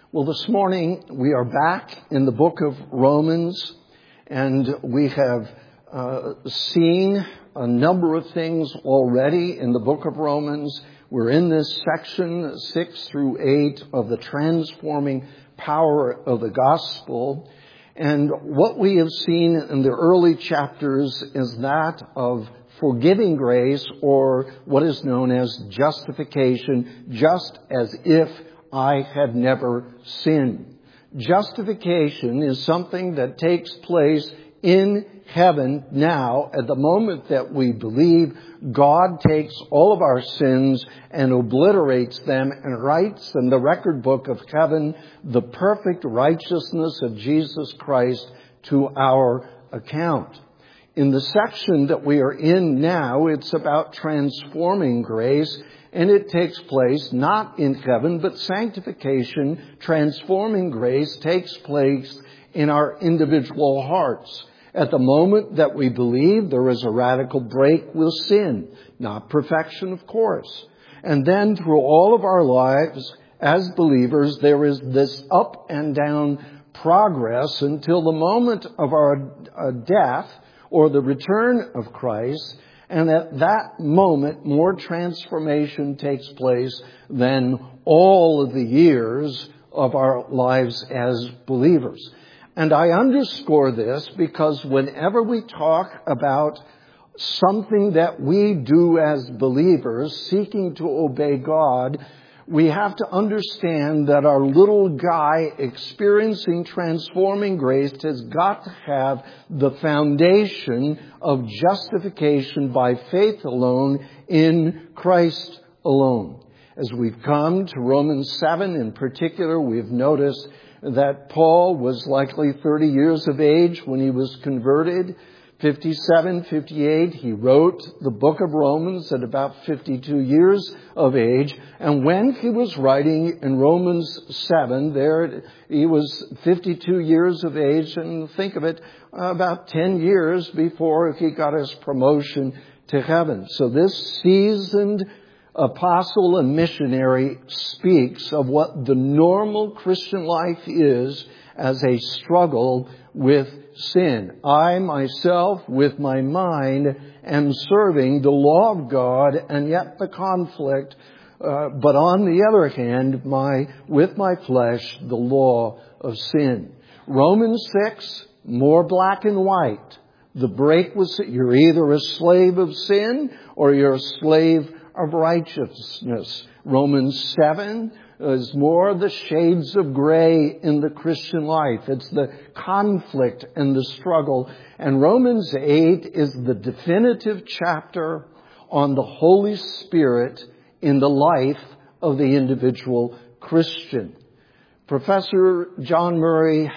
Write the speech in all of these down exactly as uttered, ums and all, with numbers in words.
Well, this morning we are back in the book of Romans, and we have uh, seen a number of things already in the book of Romans. We're in this section six through eight of the transforming power of the gospel. And what we have seen in the early chapters is that of forgiving grace, or what is known as justification, just as if I had never sinned. Justification is something that takes place in heaven now. At the moment that we believe, God takes all of our sins and obliterates them and writes in the record book of heaven the perfect righteousness of Jesus Christ to our account. In the section that we are in now, it's about transforming grace. And it takes place not in heaven, but sanctification, transforming grace, takes place in our individual hearts. At the moment that we believe, there is a radical break with sin. Not perfection, of course. And then through all of our lives as believers, there is this up and down progress until the moment of our uh, death or the return of Christ. And at that moment, more transformation takes place than all of the years of our lives as believers. And I underscore this because whenever we talk about something that we do as believers, seeking to obey God, we have to understand that our little guy experiencing transforming grace has got to have the foundation of justification by faith alone in Christ alone. As we've come to Romans seven in particular, we've noticed that Paul was likely thirty years of age when he was converted. fifty-seven, fifty-eight, he wrote the book of Romans at about fifty-two years of age. And when he was writing in Romans seven, there he was fifty-two years of age. And think of it, about ten years before he got his promotion to heaven. So this seasoned apostle and missionary speaks of what the normal Christian life is as a struggle with sin. I myself, with my mind, am serving the law of God and yet the conflict. Uh, but on the other hand, my with my flesh, the law of sin. Romans six, more black and white. The break was that you're either a slave of sin or you're a slave of righteousness. Romans seven is more the shades of gray in the Christian life. It's the conflict and the struggle. And Romans eight is the definitive chapter on the Holy Spirit in the life of the individual Christian. Professor John Murray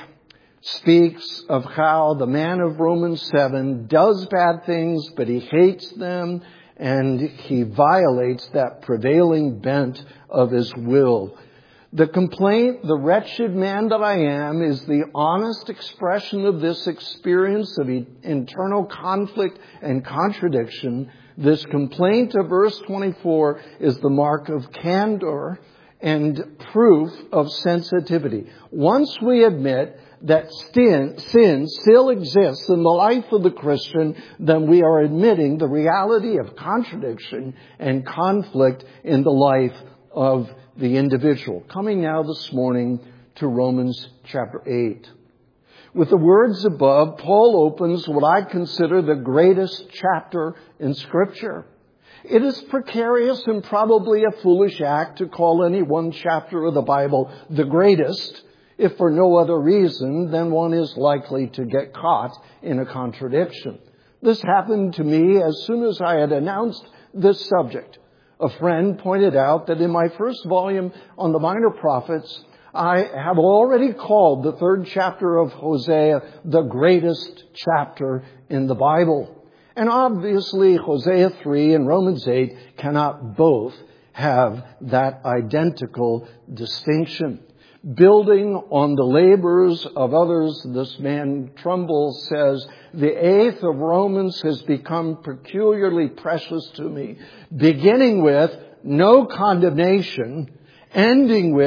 speaks of how the man of Romans seven does bad things, but he hates them. And he violates that prevailing bent of his will. The complaint, the wretched man that I am, is the honest expression of this experience of internal conflict and contradiction. This complaint of verse twenty-four is the mark of candor and proof of sensitivity. Once we admit that sin, sin still exists in the life of the Christian, then we are admitting the reality of contradiction and conflict in the life of the individual. Coming now this morning to Romans chapter eight. With the words above, Paul opens what I consider the greatest chapter in Scripture. It is precarious and probably a foolish act to call any one chapter of the Bible the greatest, if for no other reason than one is likely to get caught in a contradiction. This happened to me as soon as I had announced this subject. A friend pointed out that in my first volume on the minor prophets, I have already called the third chapter of Hosea the greatest chapter in the Bible. And obviously, Hosea three and Romans eight cannot both have that identical distinction. Building on the labors of others, this man Trumbull says, the eighth of Romans has become peculiarly precious to me, beginning with no condemnation, ending with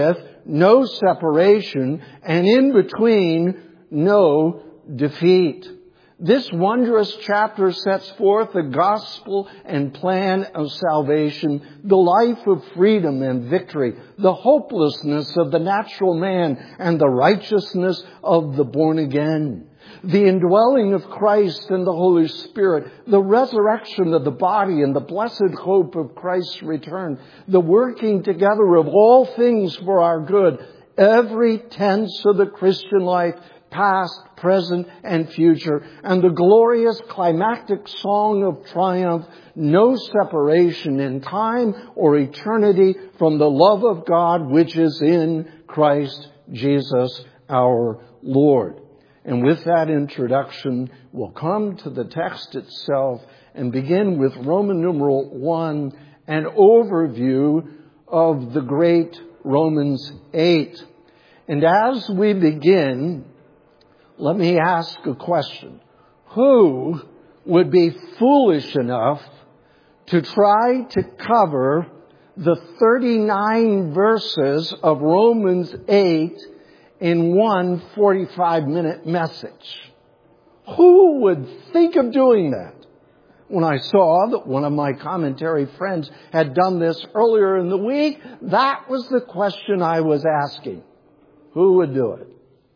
no separation, and in between, no defeat. This wondrous chapter sets forth the gospel and plan of salvation, the life of freedom and victory, the hopelessness of the natural man and the righteousness of the born again, the indwelling of Christ and the Holy Spirit, the resurrection of the body and the blessed hope of Christ's return, the working together of all things for our good, every tense of the Christian life, past, present, and future, and the glorious climactic song of triumph, no separation in time or eternity from the love of God which is in Christ Jesus our Lord. And with that introduction, we'll come to the text itself and begin with Roman numeral one, an overview of the great Romans eight. And as we begin, let me ask a question. Who would be foolish enough to try to cover the thirty-nine verses of Romans eight in one forty-five minute message? Who would think of doing that? When I saw that one of my commentary friends had done this earlier in the week, that was the question I was asking. Who would do it?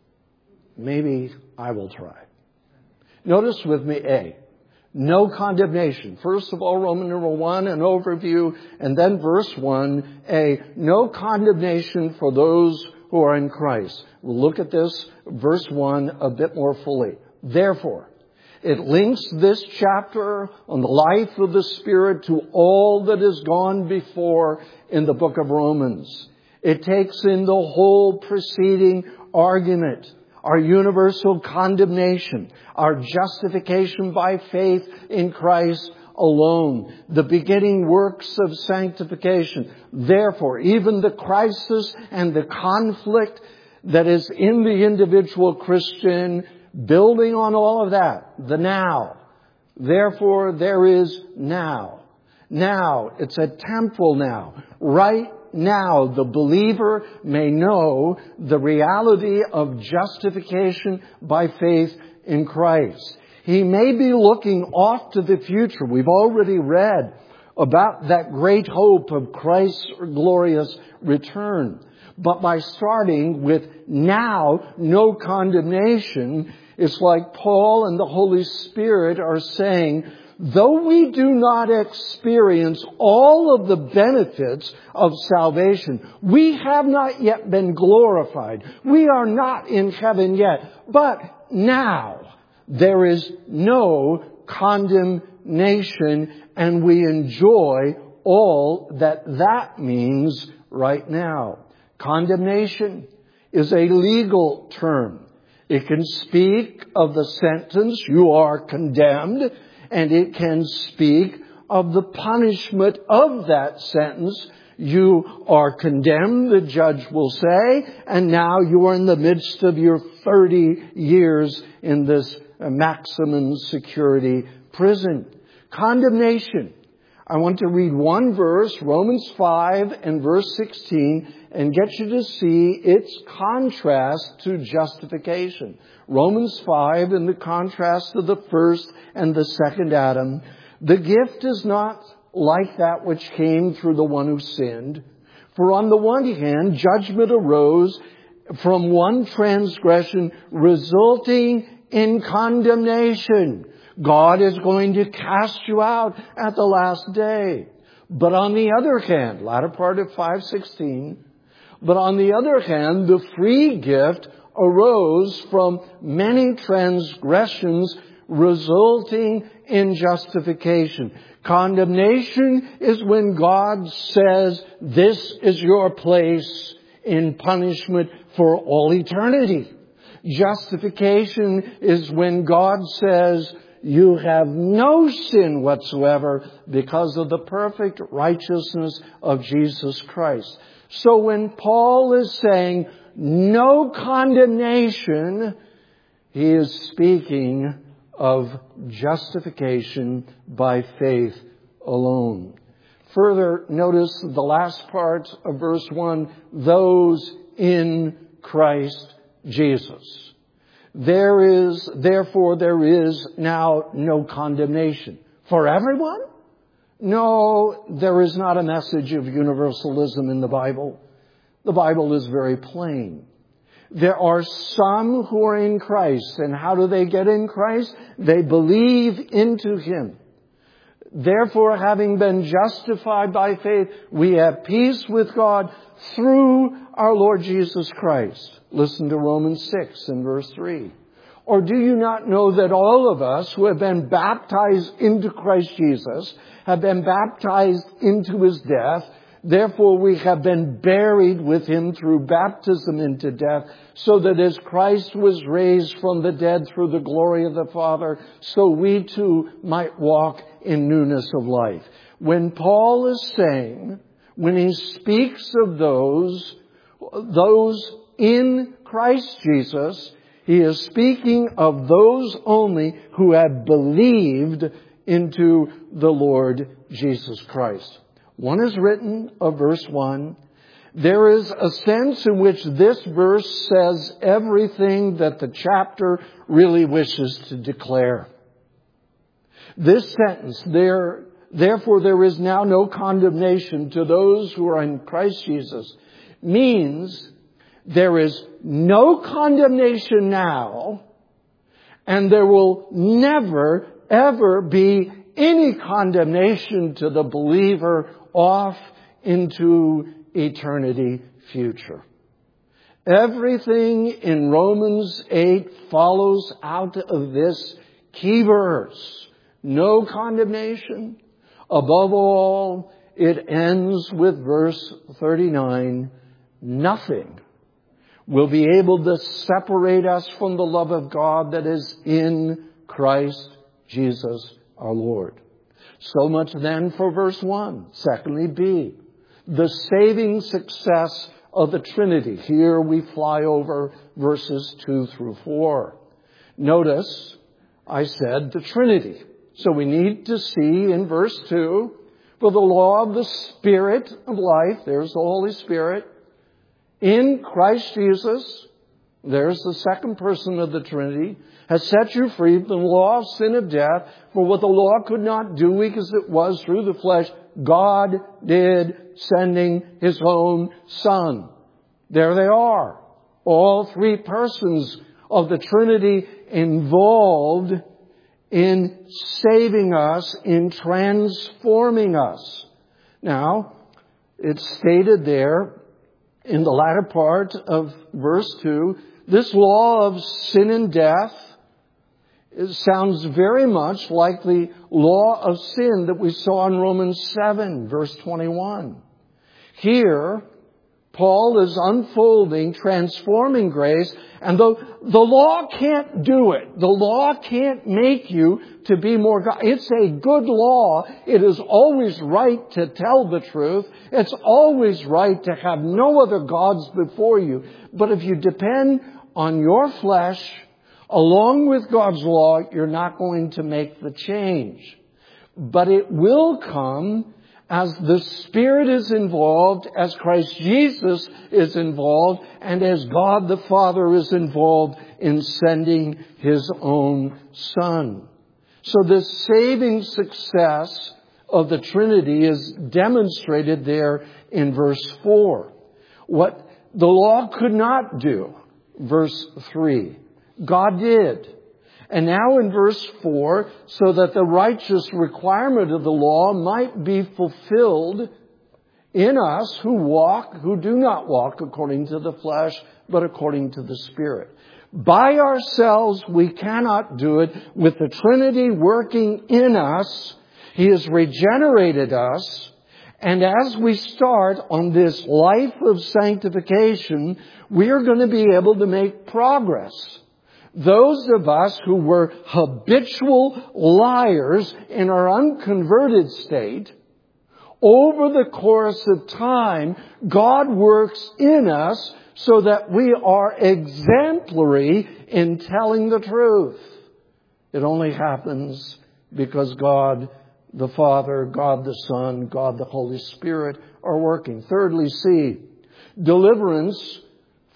Maybe I will try. Notice with me A, no condemnation. First of all, Roman number one, an overview, and then verse one, A, no condemnation for those who are in Christ. We'll look at this, verse one, a bit more fully. Therefore, it links this chapter on the life of the Spirit to all that has gone before in the book of Romans. It takes in the whole preceding argument, our universal condemnation, our justification by faith in Christ alone, the beginning works of sanctification. Therefore, even the crisis and the conflict that is in the individual Christian, building on all of that, the now. Therefore, there is now. Now, it's a temporal now. Right now, the believer may know the reality of justification by faith in Christ. He may be looking off to the future. We've already read about that great hope of Christ's glorious return. But by starting with now, no condemnation, it's like Paul and the Holy Spirit are saying, though we do not experience all of the benefits of salvation, we have not yet been glorified. We are not in heaven yet. But now there is no condemnation, and we enjoy all that that means right now. Condemnation is a legal term. It can speak of the sentence, you are condemned, and it can speak of the punishment of that sentence. You are condemned, the judge will say, and now you are in the midst of your thirty years in this maximum security prison. Condemnation. I want to read one verse, Romans five and verse sixteen, and get you to see its contrast to justification. Romans five in the contrast of the first and the second Adam. The gift is not like that which came through the one who sinned. For on the one hand, judgment arose from one transgression, resulting in condemnation. God is going to cast you out at the last day. But on the other hand, latter part of five sixteen, but on the other hand, the free gift arose from many transgressions, resulting in justification. Condemnation is when God says, this is your place in punishment for all eternity. Justification is when God says, you have no sin whatsoever because of the perfect righteousness of Jesus Christ. So when Paul is saying no condemnation, he is speaking of justification by faith alone. Further, notice the last part of verse one, those in Christ Jesus. There is, therefore, there is now no condemnation. For everyone? No, there is not a message of universalism in the Bible. The Bible is very plain. There are some who are in Christ. And how do they get in Christ? They believe into Him. Therefore, having been justified by faith, we have peace with God through our Lord Jesus Christ. Listen to Romans six and verse three. Or do you not know that all of us who have been baptized into Christ Jesus have been baptized into His death? Therefore we have been buried with Him through baptism into death, so that as Christ was raised from the dead through the glory of the Father, so we too might walk in newness of life. When Paul is saying, when he speaks of those, those in Christ Jesus, he is speaking of those only who have believed into the Lord Jesus Christ. One is written of verse one. There is a sense in which this verse says everything that the chapter really wishes to declare. This sentence, there, therefore there is now no condemnation to those who are in Christ Jesus, means there is no condemnation now, and there will never, ever be any condemnation to the believer off into eternity future. Everything in Romans eight follows out of this key verse. No condemnation. Above all, it ends with verse thirty-nine. Nothing will be able to separate us from the love of God that is in Christ Jesus our Lord. So much then for verse one. Secondly, B, the saving success of the Trinity. Here we fly over verses two through four. Notice, I said the Trinity. So we need to see in verse two, for the law of the Spirit of life, there's the Holy Spirit, in Christ Jesus, there's the second person of the Trinity, has set you free from the law of sin of death. For what the law could not do, weak as it was through the flesh, God did, sending His own Son. There they are. All three persons of the Trinity involved in saving us, in transforming us. Now, it's stated there in the latter part of verse two, this law of sin and death, it sounds very much like the law of sin that we saw in Romans seven, verse twenty-one. Here, Paul is unfolding, transforming grace, and the, the law can't do it. The law can't make you to be more God. It's a good law. It is always right to tell the truth. It's always right to have no other gods before you. But if you depend on your flesh, along with God's law, you're not going to make the change. But it will come as the Spirit is involved, as Christ Jesus is involved, and as God the Father is involved in sending His own Son. So the saving success of the Trinity is demonstrated there in verse four. What the law could not do, verse three, God did. And now in verse four, so that the righteous requirement of the law might be fulfilled in us who walk, who do not walk according to the flesh, but according to the Spirit. By ourselves, we cannot do it. With the Trinity working in us, He has regenerated us. And as we start on this life of sanctification, we are going to be able to make progress. Those of us who were habitual liars in our unconverted state, over the course of time, God works in us so that we are exemplary in telling the truth. It only happens because God the Father, God the Son, God the Holy Spirit are working. Thirdly, C, deliverance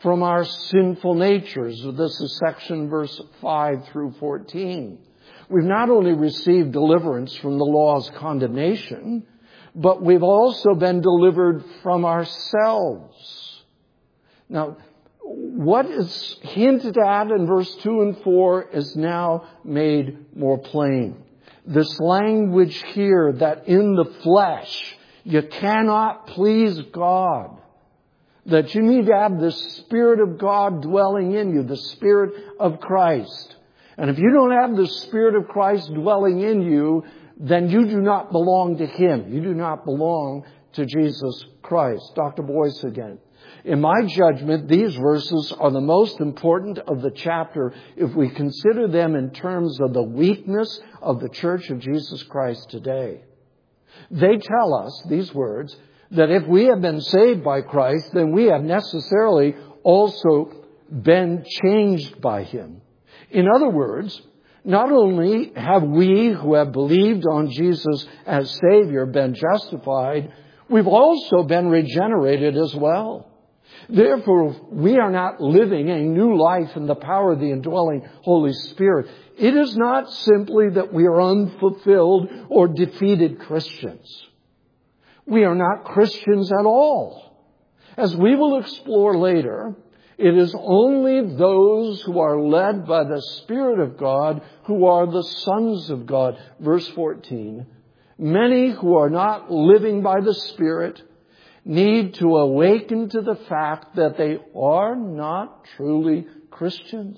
from our sinful natures. This is section verse five through fourteen. We've not only received deliverance from the law's condemnation, but we've also been delivered from ourselves. Now, what is hinted at in verse two and four is now made more plain. This language here that in the flesh you cannot please God. That you need to have the Spirit of God dwelling in you, the Spirit of Christ. And if you don't have the Spirit of Christ dwelling in you, then you do not belong to Him. You do not belong to Jesus Christ. Doctor Boyce again. In my judgment, these verses are the most important of the chapter if we consider them in terms of the weakness of the Church of Jesus Christ today. They tell us, these words, that if we have been saved by Christ, then we have necessarily also been changed by Him. In other words, not only have we who have believed on Jesus as Savior been justified, we've also been regenerated as well. Therefore, we are not living a new life in the power of the indwelling Holy Spirit. It is not simply that we are unfulfilled or defeated Christians. We are not Christians at all. As we will explore later, it is only those who are led by the Spirit of God who are the sons of God. Verse fourteen, many who are not living by the Spirit need to awaken to the fact that they are not truly Christians.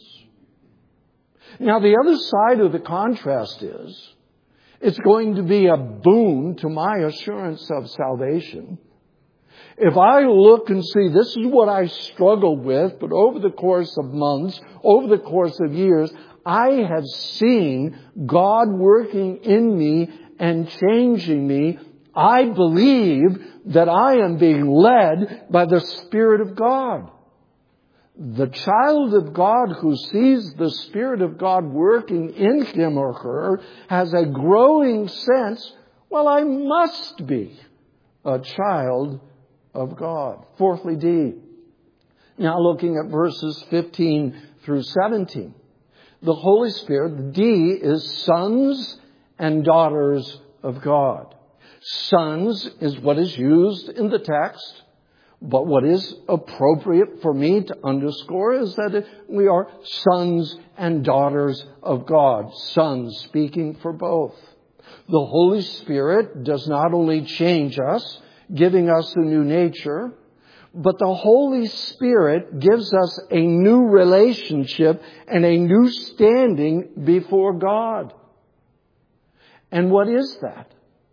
Now, the other side of the contrast is, it's going to be a boon to my assurance of salvation. If I look and see this is what I struggled with, but over the course of months, over the course of years, I have seen God working in me and changing me. I believe that I am being led by the Spirit of God. The child of God who sees the Spirit of God working in him or her has a growing sense, well, I must be a child of God. Fourthly, D. Now looking at verses fifteen through seventeen. The Holy Spirit, the D, is sons and daughters of God. Sons is what is used in the text. But what is appropriate for me to underscore is that we are sons and daughters of God. Sons speaking for both. The Holy Spirit does not only change us, giving us a new nature, but the Holy Spirit gives us a new relationship and a new standing before God. And what is that?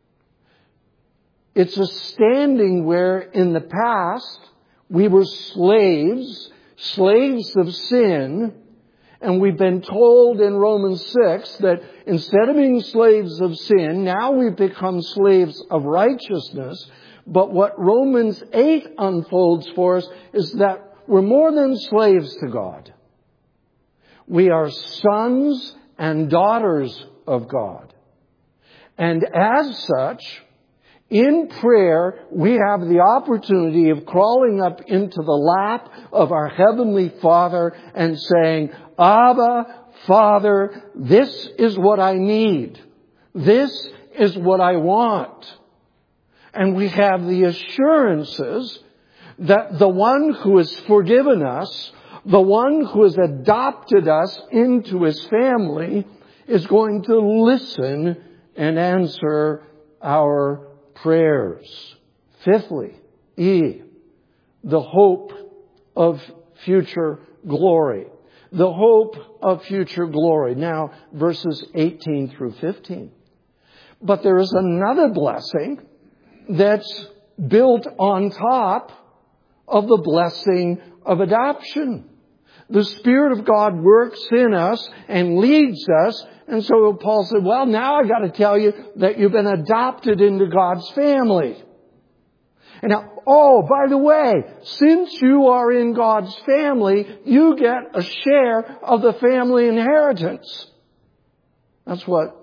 It's a standing where in the past we were slaves, slaves of sin, and we've been told in Romans six that instead of being slaves of sin, now we've become slaves of righteousness. But what Romans eight unfolds for us is that we're more than slaves to God. We are sons and daughters of God. And as such, in prayer, we have the opportunity of crawling up into the lap of our Heavenly Father and saying, Abba, Father, this is what I need. This is what I want. And we have the assurances that the one who has forgiven us, the one who has adopted us into His family, is going to listen and answer our prayers. Fifthly, E, the hope of future glory. The hope of future glory. Now, verses eighteen through fifteen. But there is another blessing that's built on top of the blessing of adoption. The Spirit of God works in us and leads us. And so Paul said, well, now I got to tell you that you've been adopted into God's family. And now, oh, by the way, since you are in God's family, you get a share of the family inheritance. That's what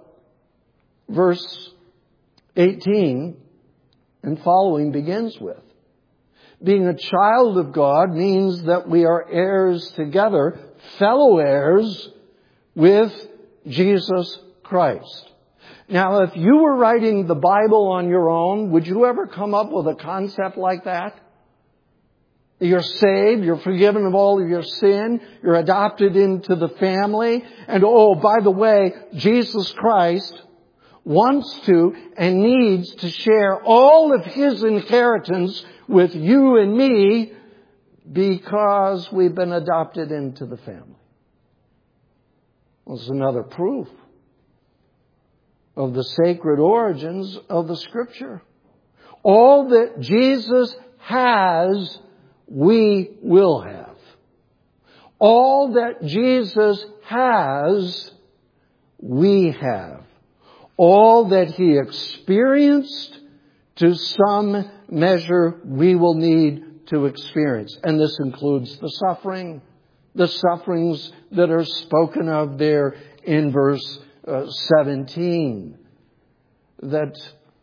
verse eighteen and following begins with. Being a child of God means that we are heirs together, fellow heirs with Jesus Christ. Now, if you were writing the Bible on your own, would you ever come up with a concept like that? You're saved, you're forgiven of all of your sin, you're adopted into the family, and oh, by the way, Jesus Christ wants to and needs to share all of His inheritance with you and me because we've been adopted into the family. Well, it's another proof of the sacred origins of the Scripture. All that Jesus has, we will have. All that Jesus has, we have. All that He experienced, to some measure, we will need to experience. And this includes the suffering, the sufferings that are spoken of there in verse uh, seventeen. That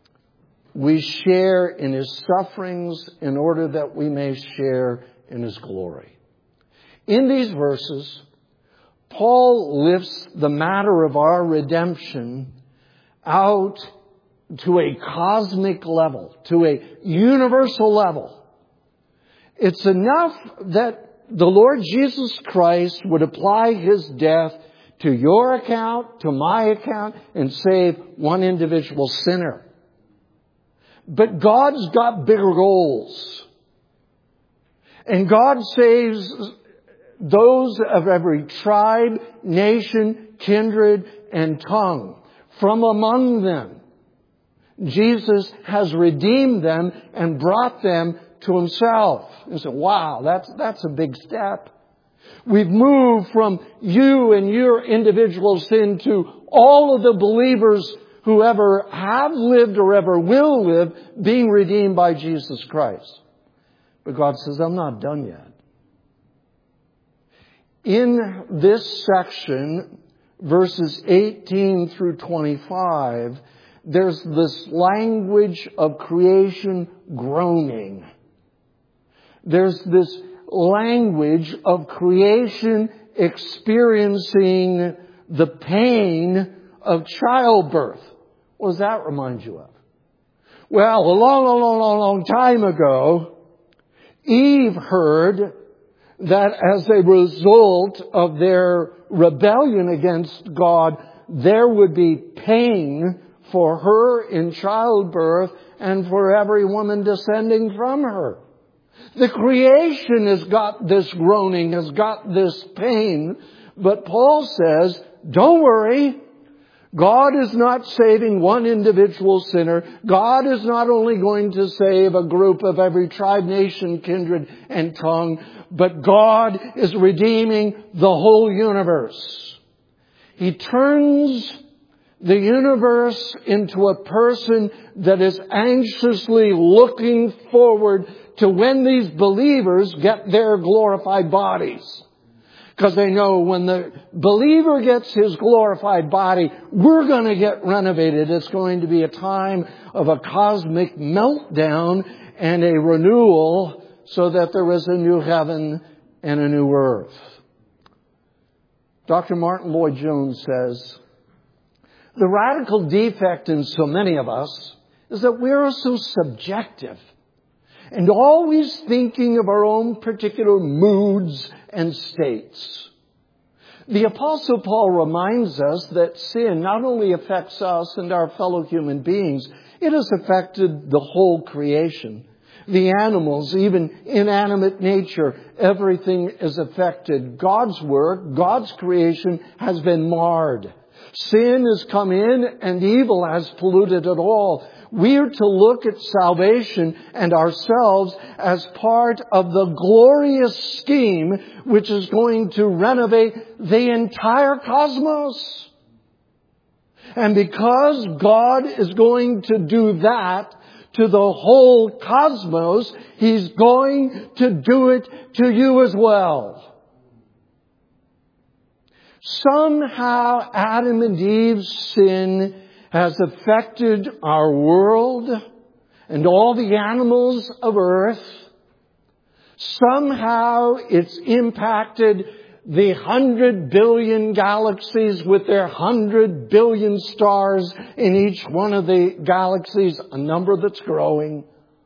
we share in His sufferings in order that we may share in His glory. In these verses, Paul lifts the matter of our redemption out to a cosmic level, to a universal level. It's enough that the Lord Jesus Christ would apply His death to your account, to my account, and save one individual sinner. But God's got bigger goals. And God saves those of every tribe, nation, kindred, and tongue. From among them, Jesus has redeemed them and brought them to Himself. You say, wow, that's, that's a big step. We've moved from you and your individual sin to all of the believers who ever have lived or ever will live being redeemed by Jesus Christ. But God says, I'm not done yet. In this section, verses eighteen through twenty-five, there's this language of creation groaning. There's this language of creation experiencing the pain of childbirth. What does that remind you of? Well, a long, long, long, long, long time ago, Eve heard that as a result of their rebellion against God, there would be pain for her in childbirth and for every woman descending from her. The creation has got this groaning, has got this pain, but Paul says, don't worry. God is not saving one individual sinner. God is not only going to save a group of every tribe, nation, kindred, and tongue, but God is redeeming the whole universe. He turns the universe into a person that is anxiously looking forward to when these believers get their glorified bodies. Because they know when the believer gets his glorified body, we're going to get renovated. It's going to be a time of a cosmic meltdown and a renewal so that there is a new heaven and a new earth. Doctor Martin Lloyd-Jones says, the radical defect in so many of us is that we are so subjective and always thinking of our own particular moods and states. The Apostle Paul reminds us that sin not only affects us and our fellow human beings, it has affected the whole creation. The animals, even inanimate nature, everything is affected. God's work, God's creation has been marred. Sin has come in and evil has polluted it all. We are to look at salvation and ourselves as part of the glorious scheme which is going to renovate the entire cosmos. And because God is going to do that to the whole cosmos, He's going to do it to you as well. Somehow Adam and Eve's sin has affected our world and all the animals of earth. Somehow it's impacted the hundred billion galaxies with their hundred billion stars in each one of the galaxies, a number that's growing.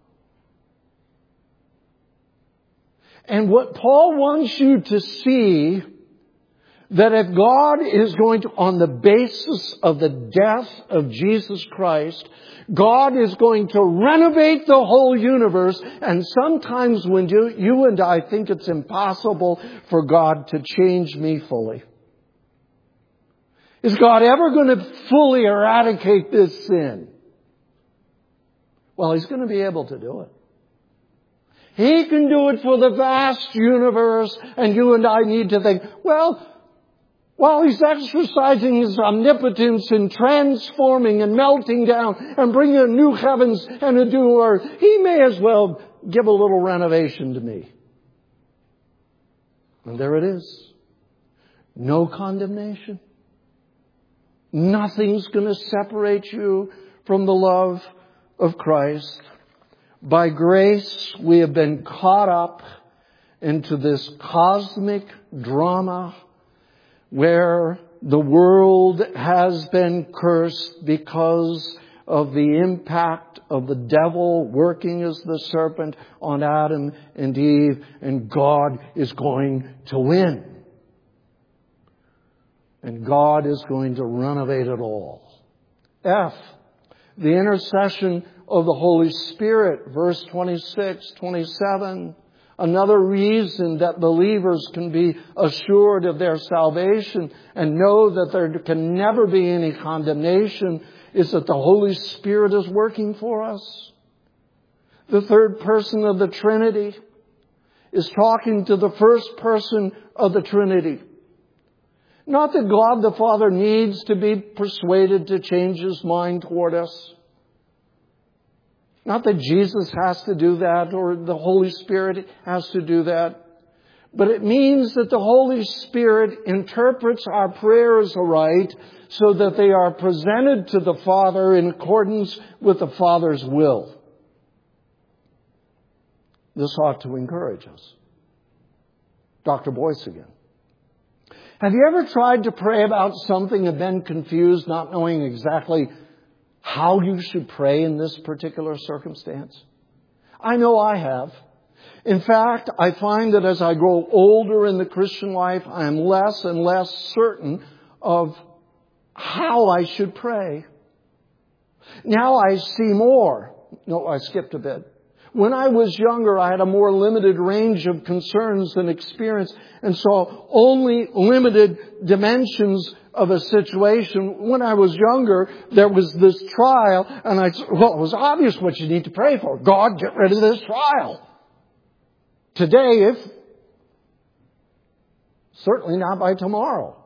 And what Paul wants you to see, that if God is going to, on the basis of the death of Jesus Christ, God is going to renovate the whole universe. And sometimes when you, you and I think it's impossible for God to change me fully. Is God ever going to fully eradicate this sin? Well, He's going to be able to do it. He can do it for the vast universe, and you and I need to think, well, while He's exercising His omnipotence in transforming and melting down and bringing a new heavens and a new earth, He may as well give a little renovation to me. And there it is. No condemnation. Nothing's going to separate you from the love of Christ. By grace, we have been caught up into this cosmic drama where the world has been cursed because of the impact of the devil working as the serpent on Adam and Eve, and God is going to win. And God is going to renovate it all. F, the intercession of the Holy Spirit, verse twenty-six, twenty-seven. Another reason that believers can be assured of their salvation and know that there can never be any condemnation is that the Holy Spirit is working for us. The third person of the Trinity is talking to the first person of the Trinity. Not that God the Father needs to be persuaded to change His mind toward us. Not that Jesus has to do that or the Holy Spirit has to do that. But it means that the Holy Spirit interprets our prayers aright so that they are presented to the Father in accordance with the Father's will. This ought to encourage us. Doctor Boyce again. Have you ever tried to pray about something and been confused, not knowing exactly how you should pray in this particular circumstance? I know I have. In fact, I find that as I grow older in the Christian life, I am less and less certain of how I should pray. Now I see more. No, I skipped a bit. When I was younger, I had a more limited range of concerns and experience and saw only limited dimensions of a situation. When I was younger, there was this trial, and I, well, it was obvious what you need to pray for. God, get rid of this trial. Today, if, certainly not by tomorrow.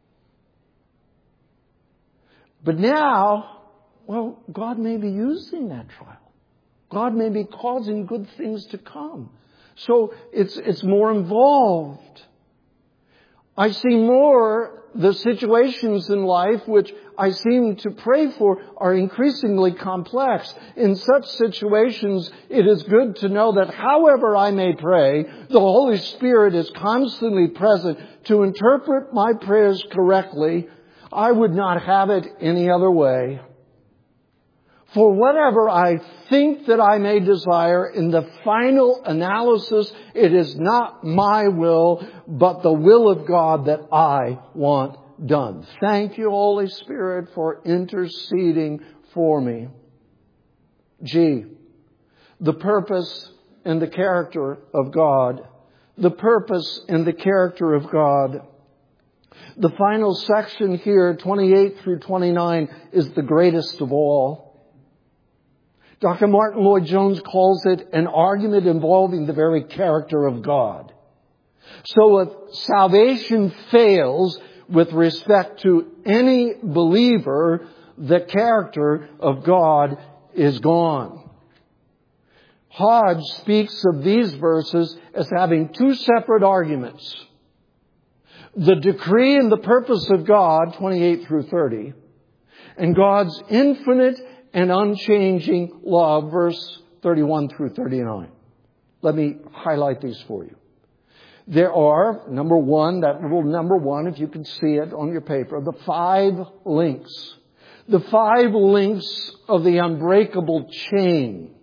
But now, well, God may be using that trial. God may be causing good things to come. So it's, it's more involved. I see more the situations in life which I seem to pray for are increasingly complex. In such situations, it is good to know that however I may pray, the Holy Spirit is constantly present to interpret my prayers correctly. I would not have it any other way. For whatever I think that I may desire, in the final analysis, it is not my will, but the will of God that I want done. Thank you, Holy Spirit, for interceding for me. G, the purpose and the character of God. The purpose and the character of God. The final section here, twenty-eight through twenty-nine, is the greatest of all. Doctor Martin Lloyd-Jones calls it an argument involving the very character of God. So if salvation fails with respect to any believer, the character of God is gone. Hodge speaks of these verses as having two separate arguments. The decree and the purpose of God, twenty-eight through thirty, and God's infinite and unchanging love, verse thirty-one through thirty-nine. Let me highlight these for you. There are, number one, that little number one, if you can see it on your paper, the five links. The five links of the unbreakable chain.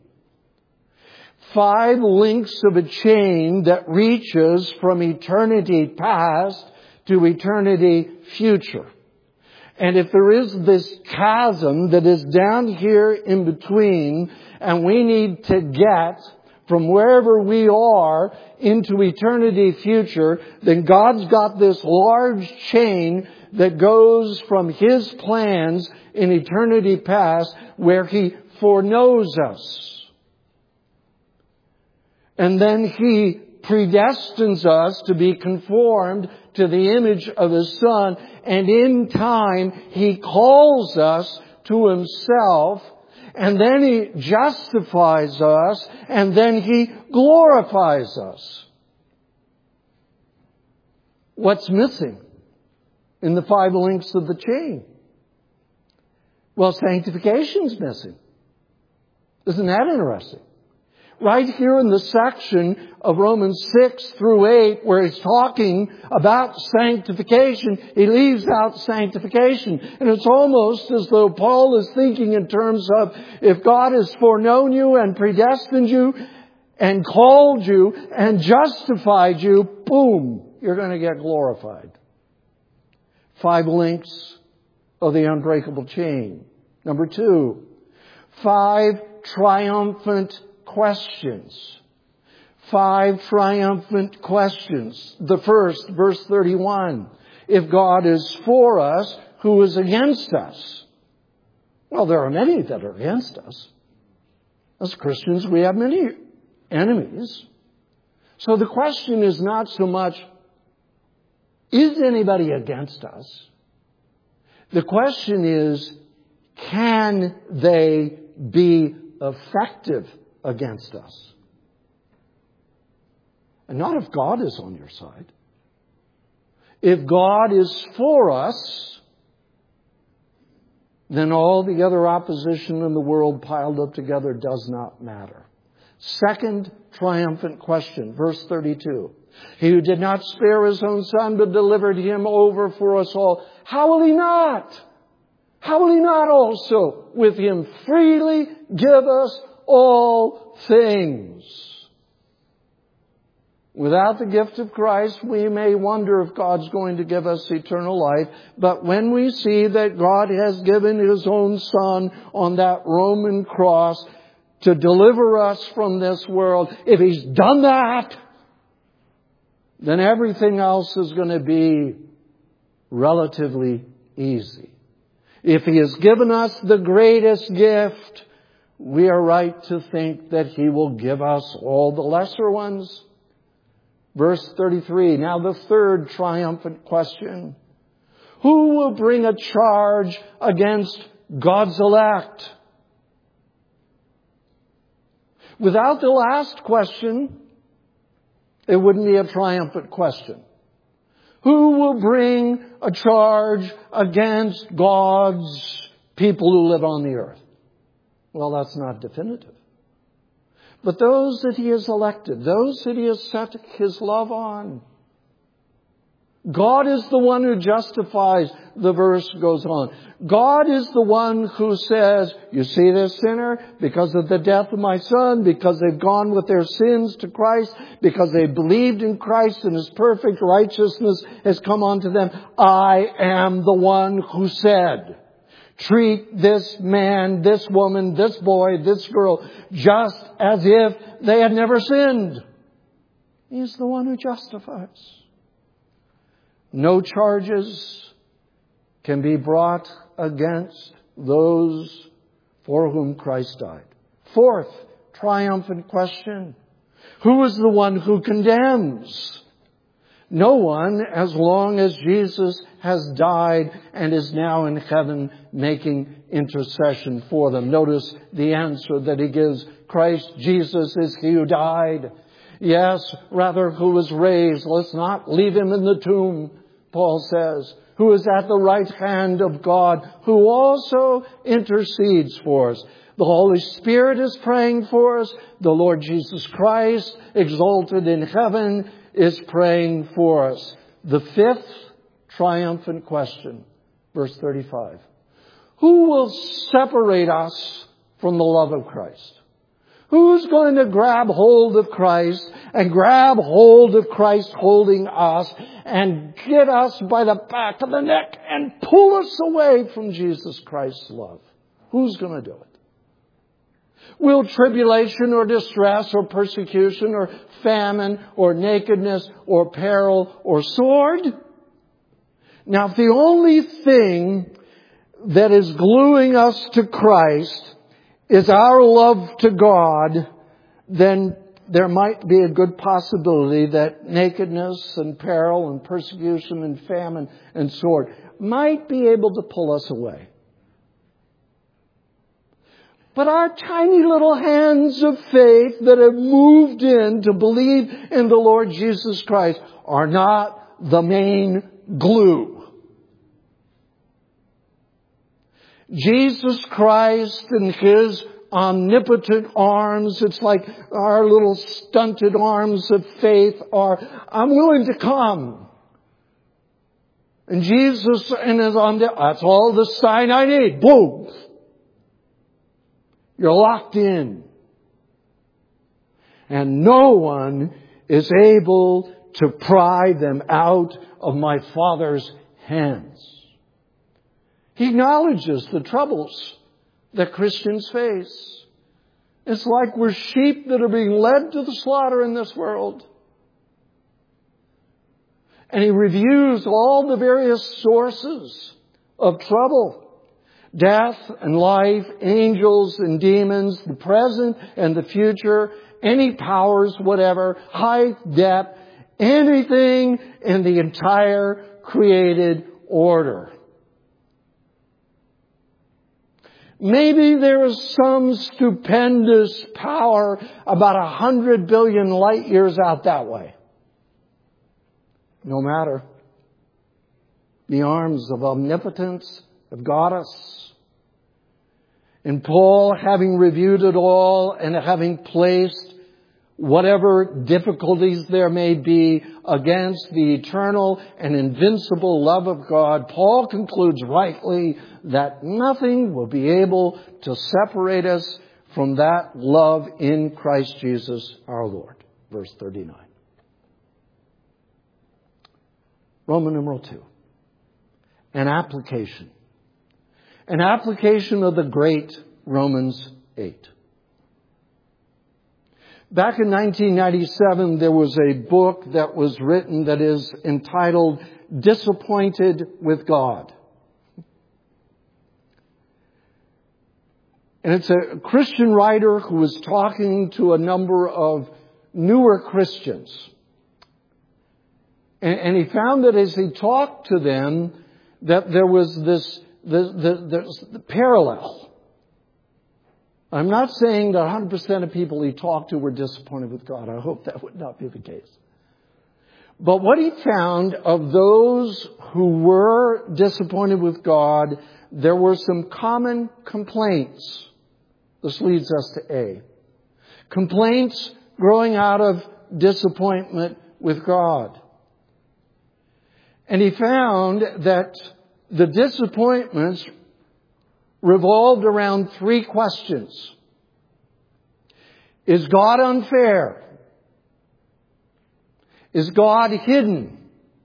Five links of a chain that reaches from eternity past to eternity future. And if there is this chasm that is down here in between, and we need to get from wherever we are into eternity future, then God's got this large chain that goes from His plans in eternity past where He foreknows us. And then He predestines us to be conformed to the image of His Son. And in time, He calls us to Himself. And then He justifies us. And then He glorifies us. What's missing in the five links of the chain? Well, sanctification's missing. Isn't that interesting? Right here in the section of Romans six through eight, where he's talking about sanctification, he leaves out sanctification. And it's almost as though Paul is thinking in terms of, if God has foreknown you and predestined you and called you and justified you, boom, you're going to get glorified. Five links of the unbreakable chain. Number two, five triumphant questions. Five triumphant questions. The first, verse thirty-one. If God is for us, who is against us? Well, there are many that are against us. As Christians, we have many enemies. So the question is not so much, is anybody against us? The question is, can they be effective against us? And not if God is on your side. If God is for us, then all the other opposition in the world piled up together does not matter. Second triumphant question, verse thirty-two. He who did not spare His own Son, but delivered Him over for us all, how will He not? How will He not also with Him freely give us all things? Without the gift of Christ, we may wonder if God's going to give us eternal life. But when we see that God has given His own Son on that Roman cross to deliver us from this world, if He's done that, then everything else is going to be relatively easy. If He has given us the greatest gift, we are right to think that He will give us all the lesser ones. Verse thirty-three, now the third triumphant question. Who will bring a charge against God's elect? Without the last question, it wouldn't be a triumphant question. Who will bring a charge against God's people who live on the earth? Well, that's not definitive. But those that He has elected, those that He has set His love on. God is the one who justifies, the verse goes on. God is the one who says, you see this sinner? Because of the death of my Son, because they've gone with their sins to Christ, because they believed in Christ and His perfect righteousness has come onto them. I am the one who said, treat this man, this woman, this boy, this girl, just as if they had never sinned. He's the one who justifies. No charges can be brought against those for whom Christ died. Fourth triumphant question. Who is the one who condemns? No one, as long as Jesus has died and is now in heaven making intercession for them. Notice the answer that He gives. Christ Jesus is He who died. Yes, rather who was raised. Let's not leave Him in the tomb, Paul says. who is at the right hand of God, who also intercedes for us. The Holy Spirit is praying for us. The Lord Jesus Christ, exalted in heaven, is praying for us. The fifth triumphant question, verse thirty-five. Who will separate us from the love of Christ? Who's going to grab hold of Christ and grab hold of Christ holding us and get us by the back of the neck and pull us away from Jesus Christ's love? Who's going to do it? Will tribulation or distress or persecution or famine or nakedness or peril or sword? Now, if the only thing that is gluing us to Christ is our love to God, then there might be a good possibility that nakedness and peril and persecution and famine and sword might be able to pull us away. But our tiny little hands of faith that have moved in to believe in the Lord Jesus Christ are not the main glue. Jesus Christ and His omnipotent arms, it's like our little stunted arms of faith are, I'm willing to come. And Jesus and His omnipotent, that's all the sign I need. Boom! You're locked in. And no one is able to pry them out of my Father's hands. He acknowledges the troubles that Christians face. It's like we're sheep that are being led to the slaughter in this world. And He reviews all the various sources of trouble. Death and life, angels and demons, the present and the future, any powers, whatever, height, depth, anything in the entire created order. Maybe there is some stupendous power about a hundred billion light years out that way. No matter. The arms of omnipotence have got us. And Paul, having reviewed it all and having placed whatever difficulties there may be against the eternal and invincible love of God, Paul concludes rightly that nothing will be able to separate us from that love in Christ Jesus our Lord. Verse thirty-nine. Roman numeral two. An application. An application of the great Romans eight. Back in nineteen ninety-seven, there was a book that was written that is entitled Disappointed with God. And it's a Christian writer who was talking to a number of newer Christians. And, and he found that as he talked to them, that there was this the, the, the parallel. I'm not saying that one hundred percent of people he talked to were disappointed with God. I hope that would not be the case. But what he found of those who were disappointed with God, there were some common complaints. This leads us to A. Complaints growing out of disappointment with God. And he found that the disappointments revolved around three questions. Is God unfair? Is God hidden?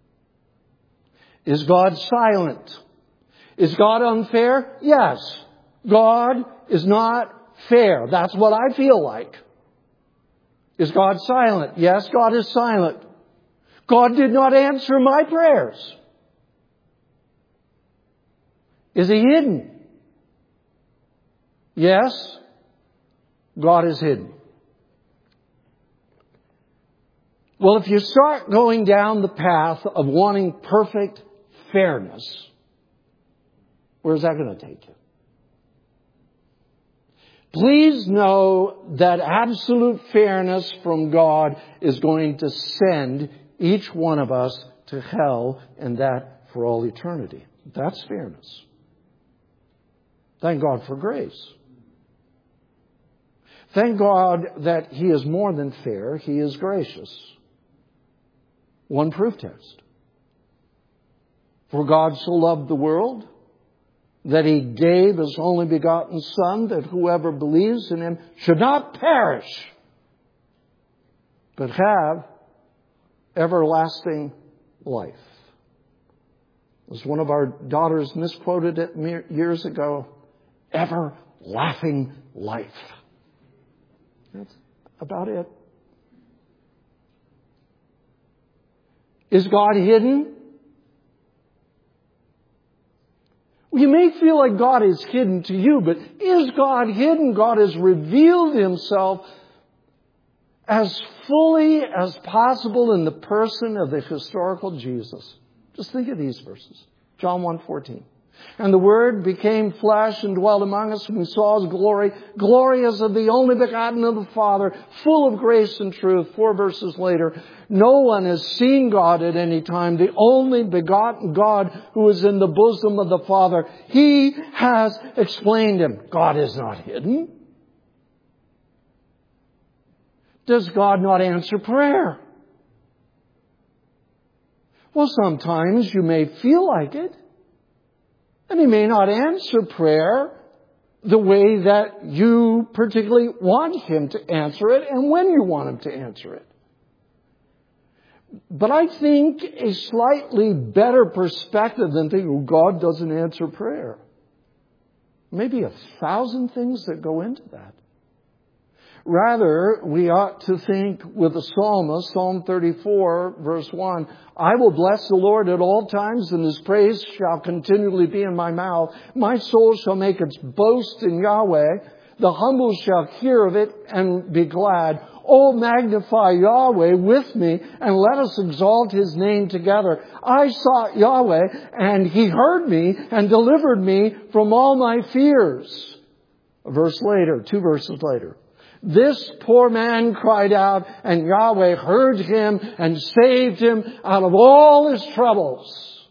Is God silent? Is God unfair? Yes. God is not fair. That's what I feel like. Is God silent? Yes, God is silent. God did not answer my prayers. Is He hidden? Yes, God is hidden. Well, if you start going down the path of wanting perfect fairness, where's that going to take you? Please know that absolute fairness from God is going to send each one of us to hell, and that for all eternity. That's fairness. Thank God for grace. Thank God that He is more than fair. He is gracious. One proof text. For God so loved the world that He gave His only begotten Son, that whoever believes in Him should not perish, but have everlasting life. As one of our daughters misquoted it years ago, everlasting life. That's about it. Is God hidden? You may feel like God is hidden to you, but is God hidden? God has revealed Himself as fully as possible in the person of the historical Jesus. Just think of these verses. John one fourteen. And the Word became flesh and dwelt among us, and we saw His glory, glory as of the only begotten of the Father, full of grace and truth. Four verses later, no one has seen God at any time, the only begotten God who is in the bosom of the Father. He has explained Him. God is not hidden. Does God not answer prayer? Well, sometimes you may feel like it. And He may not answer prayer the way that you particularly want Him to answer it and when you want Him to answer it. But I think a slightly better perspective than thinking, oh, God doesn't answer prayer. Maybe a thousand things that go into that. Rather, we ought to think with the psalmist, Psalm thirty-four, verse one, I will bless the Lord at all times, and His praise shall continually be in my mouth. My soul shall make its boast in Yahweh. The humble shall hear of it and be glad. Oh, magnify Yahweh with me, and let us exalt His name together. I sought Yahweh, and He heard me and delivered me from all my fears. A verse later, two verses later. This poor man cried out, and Yahweh heard him and saved him out of all his troubles.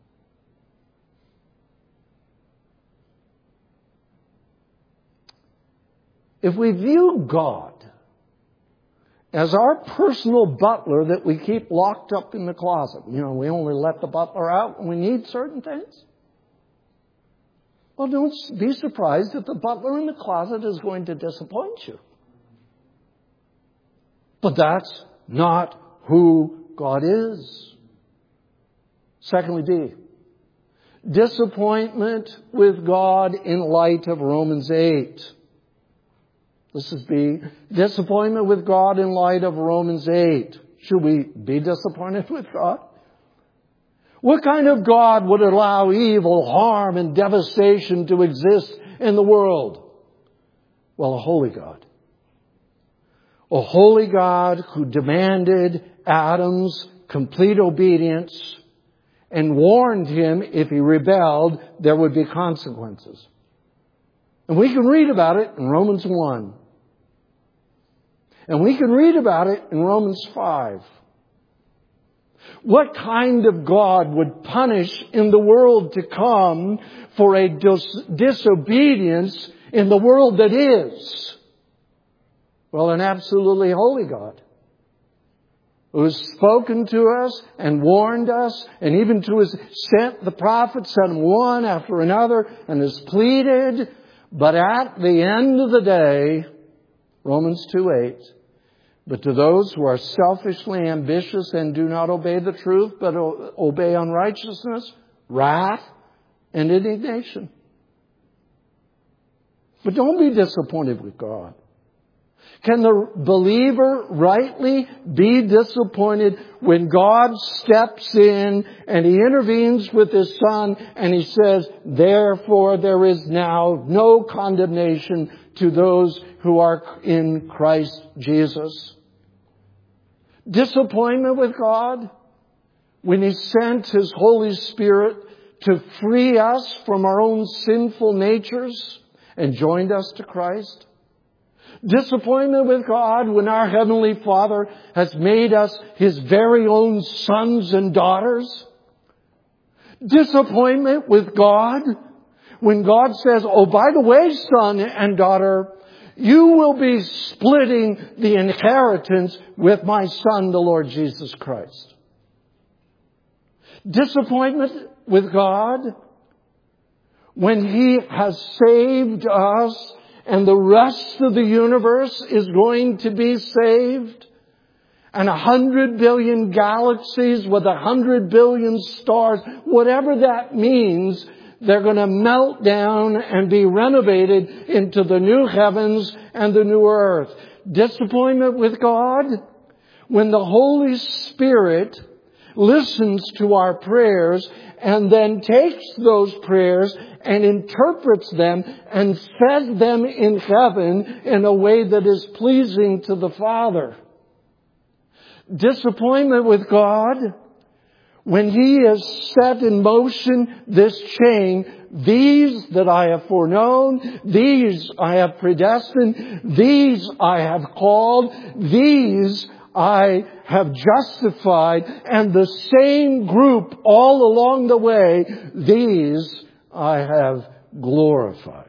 If we view God as our personal butler that we keep locked up in the closet, you know, we only let the butler out when we need certain things. Well, don't be surprised if the butler in the closet is going to disappoint you. But that's not who God is. Secondly, D. Disappointment with God in light of Romans eight. This is B. Disappointment with God in light of Romans eight. Should we be disappointed with God? What kind of God would allow evil, harm, and devastation to exist in the world? Well, a holy God. A holy God who demanded Adam's complete obedience and warned him if he rebelled, there would be consequences. And we can read about it in Romans one. And we can read about it in Romans five. What kind of God would punish in the world to come for a dis- disobedience in the world that is? Well, an absolutely holy God who has spoken to us and warned us, and even to his sent the prophets, sent one after another, and has pleaded. But at the end of the day, Romans two eight, but to those who are selfishly ambitious and do not obey the truth, but obey unrighteousness, wrath, and indignation. But don't be disappointed with God. Can the believer rightly be disappointed when God steps in and He intervenes with His Son and He says, therefore there is now no condemnation to those who are in Christ Jesus? Disappointment with God when He sent His Holy Spirit to free us from our own sinful natures and joined us to Christ? Disappointment with God when our Heavenly Father has made us His very own sons and daughters? Disappointment with God when God says, oh, by the way, son and daughter, you will be splitting the inheritance with my son, the Lord Jesus Christ. Disappointment with God when He has saved us and the rest of the universe is going to be saved. And a hundred billion galaxies with a hundred billion stars, whatever that means, they're going to melt down and be renovated into the new heavens and the new earth. Disappointment with God when the Holy Spirit listens to our prayers and then takes those prayers and interprets them and says them in heaven in a way that is pleasing to the Father. Disappointment with God when He has set in motion this chain. These that I have foreknown, these I have predestined, these I have called, these I have justified, and the same group all along the way, these I have glorified.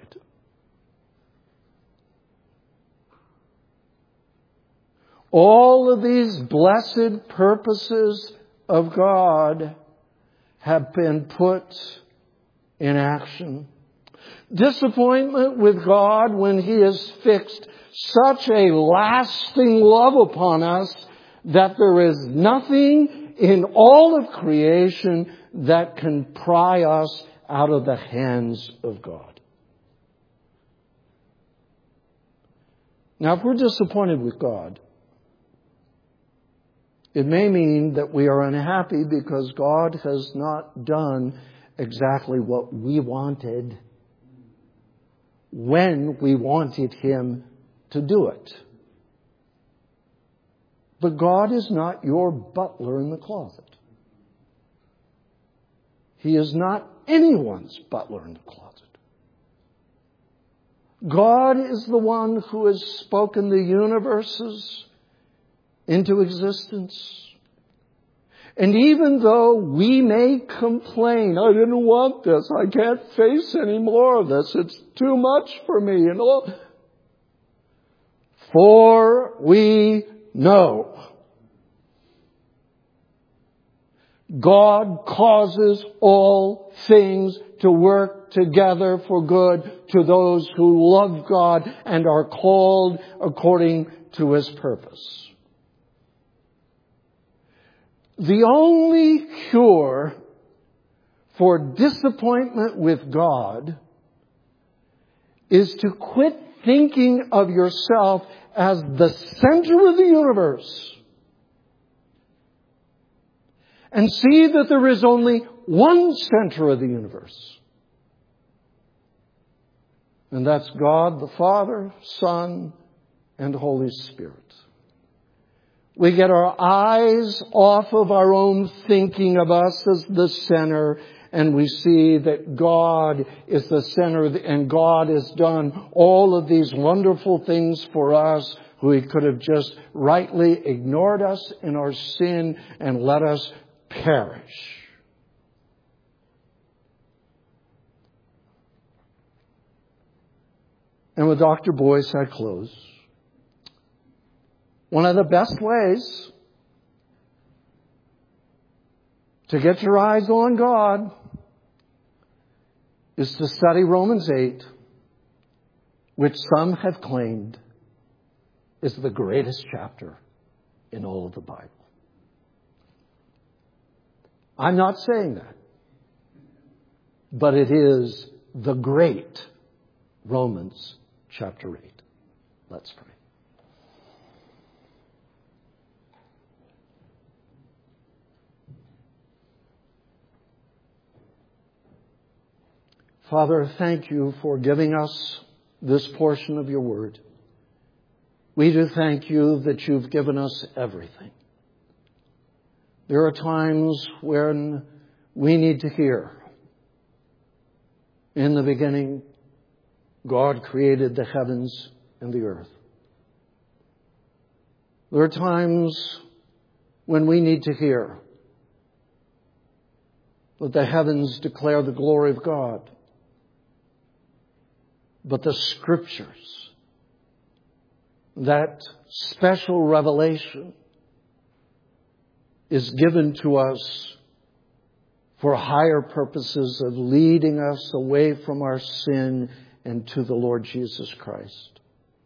All of these blessed purposes of God have been put in action. Disappointment with God when He has fixed such a lasting love upon us that there is nothing in all of creation that can pry us out of the hands of God. Now, if we're disappointed with God, it may mean that we are unhappy because God has not done exactly what we wanted when we wanted Him to do it. But God is not your butler in the closet. He is not anyone's butler in the closet. God is the one who has spoken the universes into existence. And even though we may complain, I didn't want this, I can't face any more of this, it's too much for me, and all. For we know God causes all things to work together for good to those who love God and are called according to His purpose. The only cure for disappointment with God is to quit thinking of yourself as the center of the universe and see that there is only one center of the universe. And that's God the Father, Son, and Holy Spirit. We get our eyes off of our own thinking of us as the center, and we see that God is the center, and God has done all of these wonderful things for us. He could have just rightly ignored us in our sin and let us perish. And with Doctor Boyce, I close. One of the best ways to get your eyes on God is to study Romans eight, which some have claimed is the greatest chapter in all of the Bible. I'm not saying that, but it is the great Romans chapter eight. Let's pray. Father, thank you for giving us this portion of your word. We do thank you that you've given us everything. There are times when we need to hear. In the beginning, God created the heavens and the earth. There are times when we need to hear. Let the heavens declare the glory of God. But the Scriptures, that special revelation, is given to us for higher purposes of leading us away from our sin and to the Lord Jesus Christ.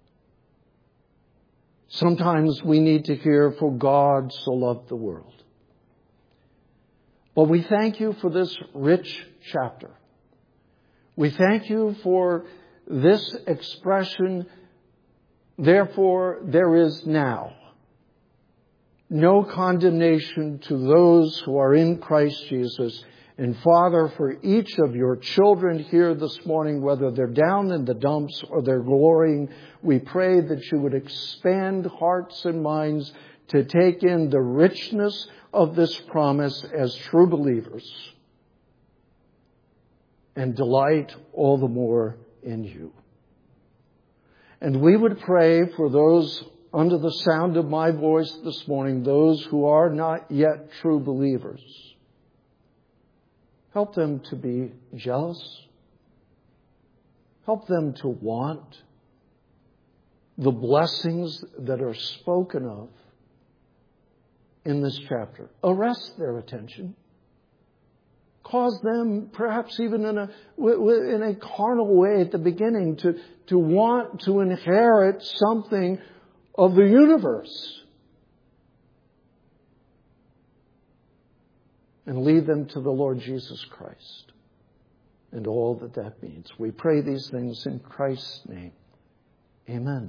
Sometimes we need to hear, for God so loved the world. But we thank you for this rich chapter. We thank you for this expression, therefore there is now no condemnation to those who are in Christ Jesus. And Father, for each of your children here this morning, whether they're down in the dumps or they're glorying, we pray that you would expand hearts and minds to take in the richness of this promise as true believers and delight all the more in you. And we would pray for those under the sound of my voice this morning, those who are not yet true believers. Help them to be jealous. Help them to want the blessings that are spoken of in this chapter. Arrest their attention. Cause them, perhaps even in a in a carnal way at the beginning, to, to want to inherit something of the universe. And lead them to the Lord Jesus Christ and all that that means. We pray these things in Christ's name. Amen.